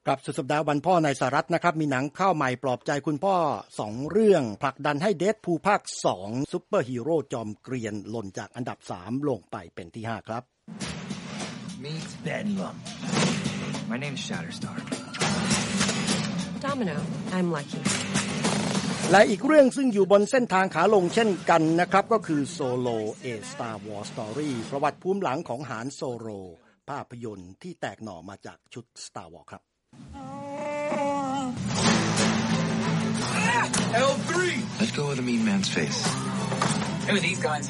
ครับสุดสัปดาห์วันพ่อในสหรัฐนะครับมีหนังเข้าใหม่ปลอบใจคุณพ่อ2เรื่องผลักดันให้เดดพูลภาค2ซุปเปอร์ฮีโร่จอมเกรียนหล่นจากอันดับ3ลงไปเป็นที่5ครับ Meet Bedlam. My name's Shatterstar. Domino. I'm Lucky. และอีกเรื่องซึ่งอยู่บนเส้นทางขาลงเช่นกันนะครับก็คือ Solo A Star Wars Story ประวัติภูมิหลังของหานโซโลภาพยนตร์ที่แตกหน่อมาจากชุด Star Wars ครับ L3. Let go of the mean man's face. Who are these guys?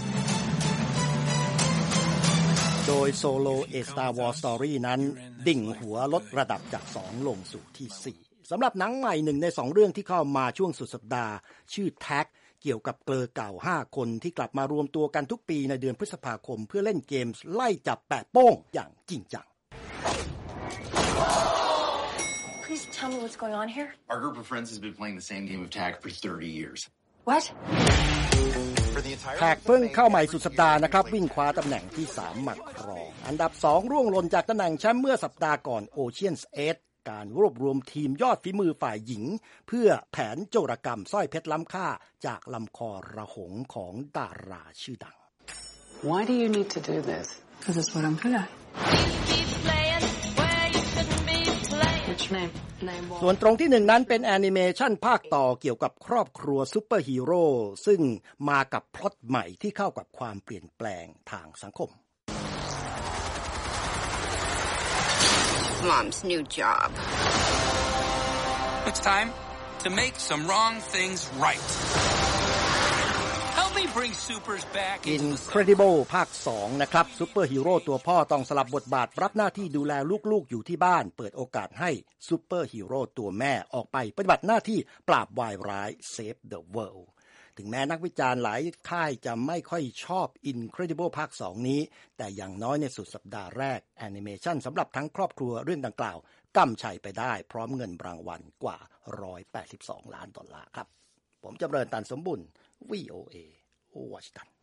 โดย Solo A Star Wars Story นั้นดิ่งหัวลดระดับจาก2ลงสู่ที่4สำหรับหนังใหม่1ใน2เรื่องที่เข้ามาช่วงสุดสัปดาห์ชื่อ Tag เกี่ยวกับเกลอเก่า5คนที่กลับมารวมตัวกันทุกปีในเดือนพฤษภาคมเพื่อเล่นเกมไล่จับแปะโป้งอย่างจริงจัง Please tell me what's going on here. Our group of friends has been playing the same game of tag for 30 years. What? แท็กเพิ่งเข้าใหม่สุดสัปดาห์นะครับวิ่งคว้าตำแหน่งที่3มาครองอันดับ2ร่วงหล่นจากตำแหน่งแชมป์เมื่อสัปดาห์ก่อน Ocean's 8 การรวบรวมทีมยอดฝีมือฝ่ายหญิงเพื่อแผนโจรกรรมสร้อยเพชรล้ำค่าจากลำคอระหงของดาราชื่อดัง Why do you need to do this? Because it's what I'm good at. Name ส่วนตรงที่1นั้นเป็นแอนิเมชันภาคต่อเกี่ยวกับครอบครัวซูเปอร์ฮีโร่ซึ่งมากับพล็อตใหม่ที่เข้ากับความเปลี่ยนแปลงทางสังคม Mom's new job. It's time to make some wrong things right. Help me bring supers back into the Incredible ภาค2นะครับซูเปอร์ฮีโร่ตัวพ่อต้องสลับบทบาทรับหน้าที่ดูแลลูกๆอยู่ที่บ้านเปิดโอกาสให้ซูเปอร์ฮีโร่ตัวแม่ออกไปปฏิบัติหน้าที่ปราบวายร้าย Save the World ถึงแม้นักวิจารณ์หลายค่ายจะไม่ค่อยชอบ Incredible ภาค2นี้แต่อย่างน้อยในสุดสัปดาห์แรกแอนิเมชันสำหรับทั้งครอบครัวเรื่องดังกล่าวกำชัยไปได้พร้อมเงินรางวัลกว่า$182 ล้านครับผมจำเริญตันสมบุญ VOA วอชิงตัน